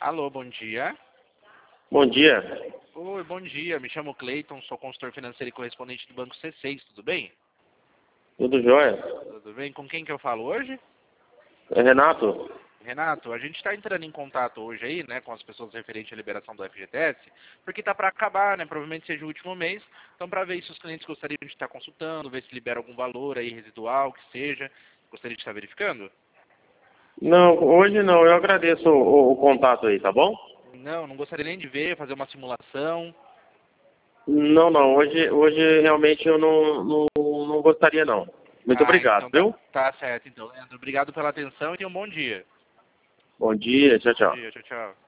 Alô, bom dia. Bom dia. Oi, bom dia. Me chamo Cleiton, sou consultor financeiro e correspondente do Banco C6, tudo bem? Tudo jóia? Tudo bem? Com quem que eu falo hoje? É Renato? Renato, a gente está entrando em contato hoje aí, né, com as pessoas referentes à liberação do FGTS, porque tá para acabar, né, provavelmente seja o último mês, então para ver se os clientes gostariam de estar consultando, ver se libera algum valor aí residual, que seja, gostaria de estar verificando? Não, hoje não. Eu agradeço o contato aí, tá bom? Não gostaria nem de ver, fazer uma simulação. Não, não. Hoje realmente eu não gostaria, não. Muito Ah, obrigado, então viu? tá certo, então, Leandro. Obrigado pela atenção e tenha um bom dia. Bom dia. Tchau, Bom tchau. dia, tchau, tchau.